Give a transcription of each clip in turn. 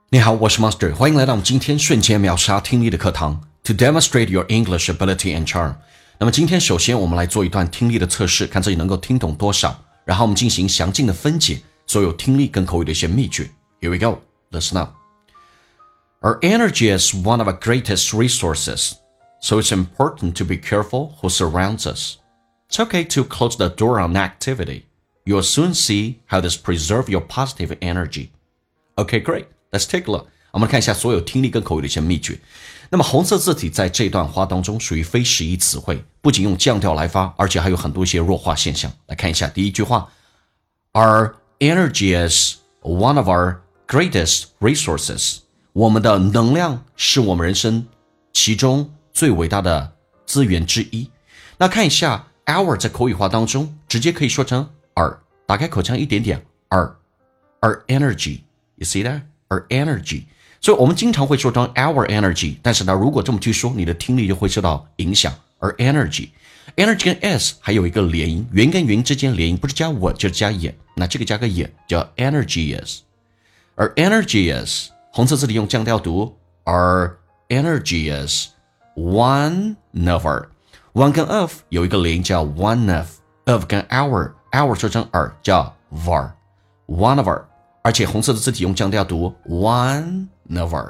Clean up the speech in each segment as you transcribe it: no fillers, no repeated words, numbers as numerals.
你好，我是 Master， 欢迎来到我们今天瞬间秒杀听力的课堂 To demonstrate your English ability and charm。 那么今天首先我们来做一段听力的测试，看自己能够听懂多少，然后我们进行详尽的分解所有听力跟口语的一些秘诀。 Here we go, listen up. Our energy is one of our greatest resources, so it's important to be careful who surrounds us. It's okay to close the door on activity. You'll soon see how this preserves your positive energy. Okay, great.Let's take a look. 我们看一下所有听力跟口语的一些秘诀。那么红色字体在这段话当中属于非实义词汇，不仅用降调来发，而且还有很多一些弱化现象。来看一下第一句话 Our energy is one of our greatest resources. 我们的能量是我们人生其中最伟大的资源之一。那看一下 our 在口语化当中直接可以说成 our， 打开口腔一点点 our energy. You see that?Our energy， 所以我们经常会说成 our energy， 但是呢，如果这么去说，你的听力就会受到影响。Our energy 跟 s 还有一个连音，元跟元之间连音，不是加我就是加也，那这个加个也叫 energy is。Our energy is， 红色字体用降调读 ，Our energy is one of our。one 跟 of 有一个连音叫 one of 跟 our 说成 our 叫 var，one of our。而且红色的字体用降调读 one of our.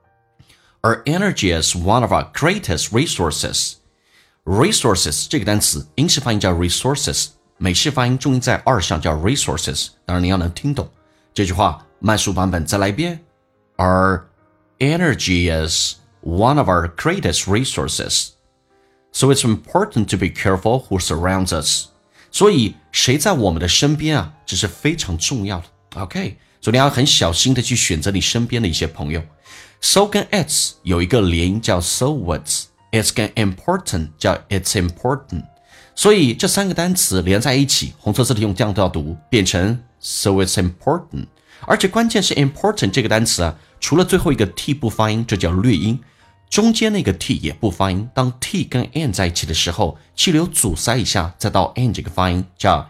Our energy is one of our greatest resources. Resources 这个单词英式发音叫 resources， 美式发音重音在 r 上叫 resources， 当然你要能听懂这句话慢速版本再来一遍 Our energy is one of our greatest resources. So it's important to be careful who surrounds us. 所以谁在我们的身边啊，这是非常重要的OK， 所以你要很小心的去选择你身边的一些朋友。So 跟 it's 有一个连音叫 so what's， it's 跟 important 叫 it's important， 所以这三个单词连在一起，红色字体用降调读变成 so it's important。 而且关键是 important 这个单词啊，除了最后一个 t 不发音，这叫略音，中间那个 t 也不发音，当 t 跟 n 在一起的时候，气流阻塞一下，再到 n 这个发音叫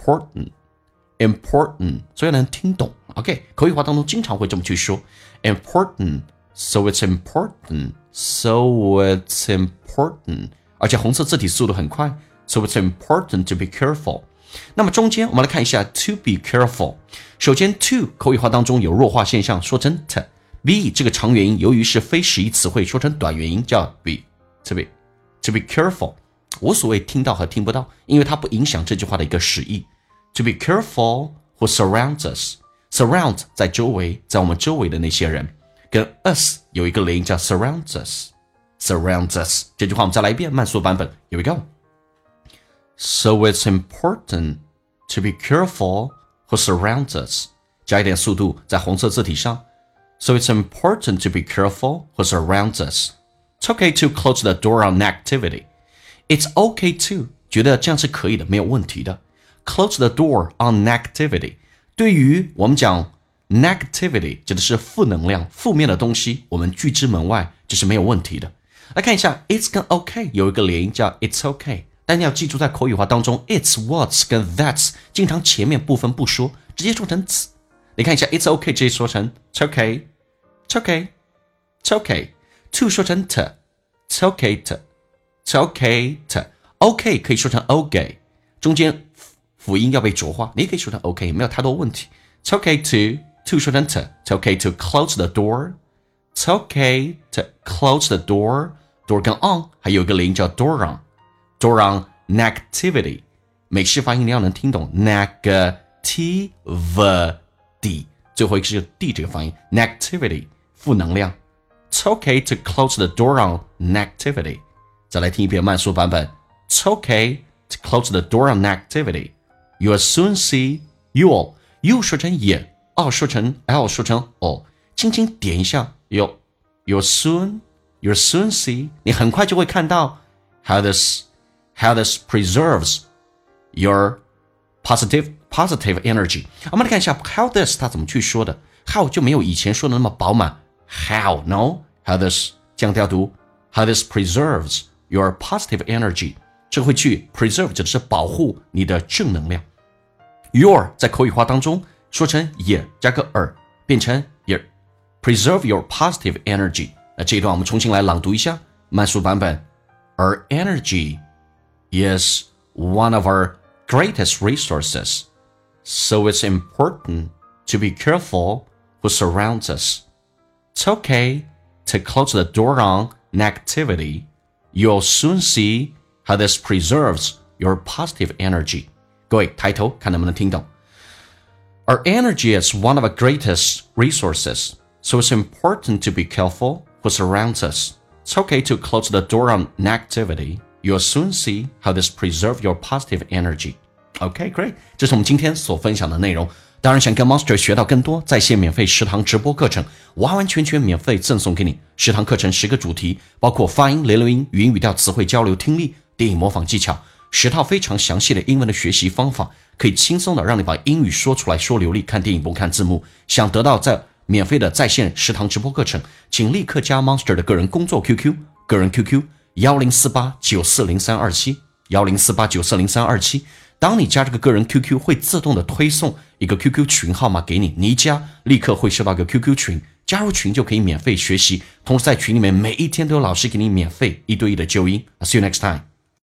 important，所以能听懂 OK， 口语化当中经常会这么去说 important， so it's important， 而且红色字体速度很快 so it's important to be careful。 那么中间我们来看一下 to be careful。 首先 to 口语化当中有弱化现象，说成 t， be 这个长元音由于是非实义词汇，说成短元音叫 be to be careful， 无所谓听到和听不到，因为它不影响这句话的一个实义。To be careful who surrounds us. Surround 在周围，在我们周围的那些人，跟 us 有一个连音叫 surrounds us. Surrounds us 这句话我们再来一遍慢速版本 Here we go. So it's important to be careful who surrounds us. 加一点速度在红色字体上 So it's important to be careful who surrounds us. It's okay to close the door on activity. It's okay to 觉得这样是可以的，没有问题的Close the door on negativity. 对于我们讲 negativity 指的是负能量、负面的东西，我们拒之门外，这是没有问题的。来看一下 it's 跟 OK 有一个连音叫 it's okay， 但你要记住在口语化当中 it's what's 跟 that's 经常前面部分不说，直接说成 ts。 你看一下 it's okay 直接说成 it's okay it's okay it's okay to 说成 t it's okay to it's okay to OK 可以说成 okay， 中间辅音要被浊化，你也可以说成 OK， 没有太多问题。It's okay to 说成 t， It's okay to close the door. It's okay to close the door. Door 跟 on 还有一个连音叫 door on. Door on negativity， 美式发音你要能听懂 negativity， 最后一个是 d 这个发音 negativity 负能量。It's okay to close the door on negativity。 再来听一遍慢速版本 It's okay to close the door on negativity.You'll soon see you'll 说成也 ，l 说成 l 说成 o， 轻轻点一下 you'll soon see， 你很快就会看到 how this preserves your positive energy。 我们来看一下 how this 它怎么去说的 how 就没有以前说的那么饱满 how this 降调读 how this preserves your positive energy， 这会去 preserve 指的是保护你的正能量。Your 在口语化当中说成也加个 变成 preserve your positive energy。那这一段我们重新来朗读一下，慢速版本。Our energy is one of our greatest resources, so it's important to be careful who surrounds us. It's okay to close the door on negativity. You'll soon see how this preserves your positive energy. 各位抬头看能不能听懂。Our energy is one of our greatest resources, so it's important to be careful who surrounds us. It's okay to close the door on negativity. You'll soon see how this preserves your positive energy. Okay, great. 这是我们今天所分享的内容。当然想跟 Monster 学到更多，在线免费10堂直播课程，完完全全免费赠送给你。10堂课程10个主题，包括发音、联络音、语音语调、词汇交流、听力、电影模仿技巧，10套非常详细的英文的学习方法，可以轻松的让你把英语说出来，说流利，看电影不看字幕。想得到免费的在线10堂直播课程，请立刻加 Monster 的个人工作 QQ， 个人 QQ 1048940327，1048940327。当你加这个个人 QQ， 会自动的推送一个 QQ 群号码给你，你一加立刻会收到一个 QQ 群，加入群就可以免费学习，同时在群里面每一天都有老师给你免费1对1的纠音。See you next time.